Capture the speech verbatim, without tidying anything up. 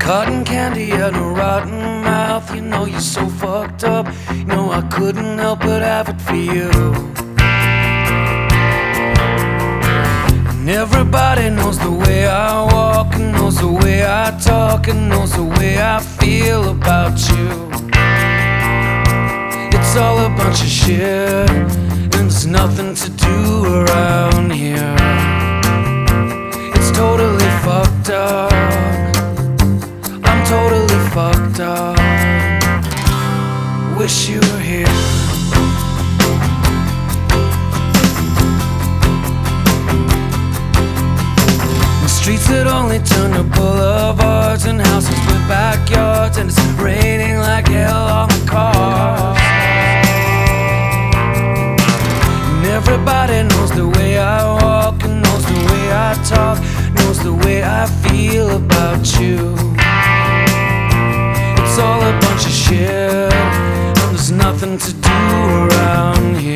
Cotton candy and a rotten mouth. You know you're so fucked up. You know I couldn't help but have it for you. And everybody knows the way I walk, and knows the way I talk, and knows the way I feel about you. It's all a bunch of shit, and there's nothing to do around here. It's totally fucked up. I'm totally fucked up. Wish you were here. Streets that only turn to boulevards, and houses with backyards, and it's raining like hell on the cars. And everybody knows the way I walk, and knows the way I talk, knows the way I feel about you. It's all a bunch of shit, and there's nothing to do around here.